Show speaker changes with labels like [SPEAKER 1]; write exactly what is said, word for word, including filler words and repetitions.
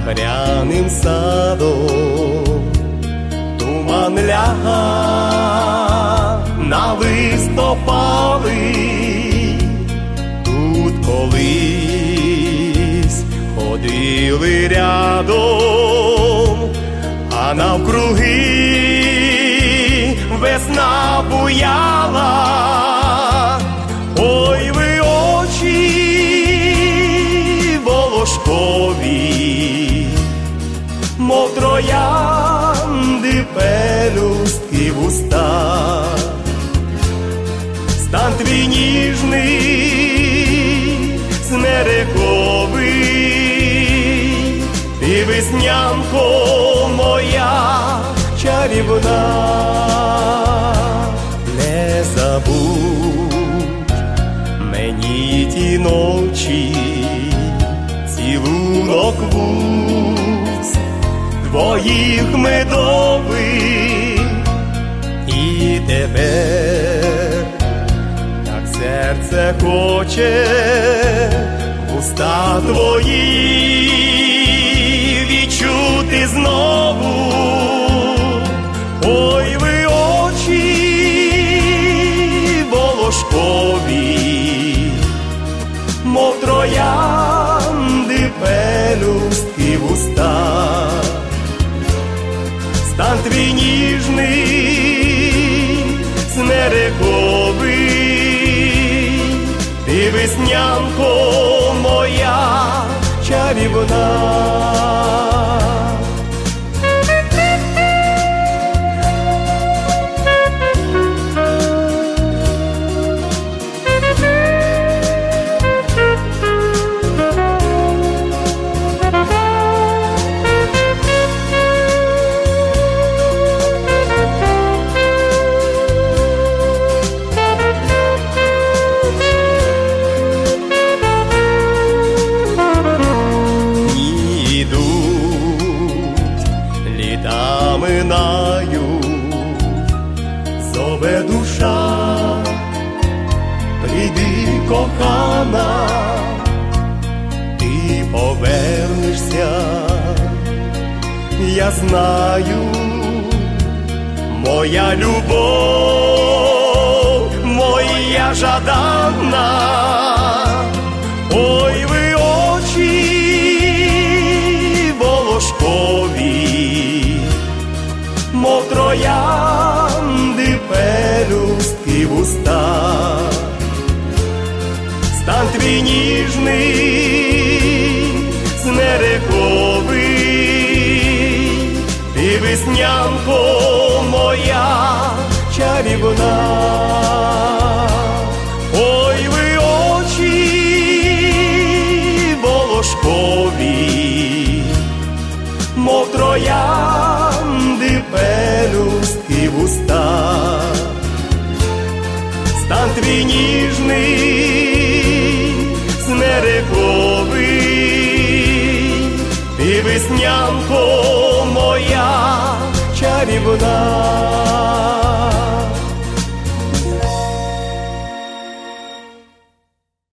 [SPEAKER 1] пряним садом, туман ляга на листопали. Тут колись ходили рядом, а навкруги весна буяла. Ой, ви очі волошкові, мов троянди, пелюстки в устах. Стан твій ніжний, смерековий, ти веснянко моя чарівна. Не забудь мені ті ночі, цілунок вуст твоїх медових. І тепер так серце хоче вуста твої відчути знову. Ой, ви очі волошкові, мов троянди, пелюстки в устах. Стан твій ніжний, смерековий, ти веснянко моя чарівна. Минають, зове душа, прийди, кохана, ти повернешся, я знаю, моя любов, моя жаданна. Ой, ви очі волошкові, мов троянди, пелюстки в устах. Стан твій ніжний, смерековий, ти веснянко моя чарівна. Ой, ви очі волошкові, мов троянди, пелюстки в устах. Стан твій ніжний, смерековий, ти веснянко моя чарівна.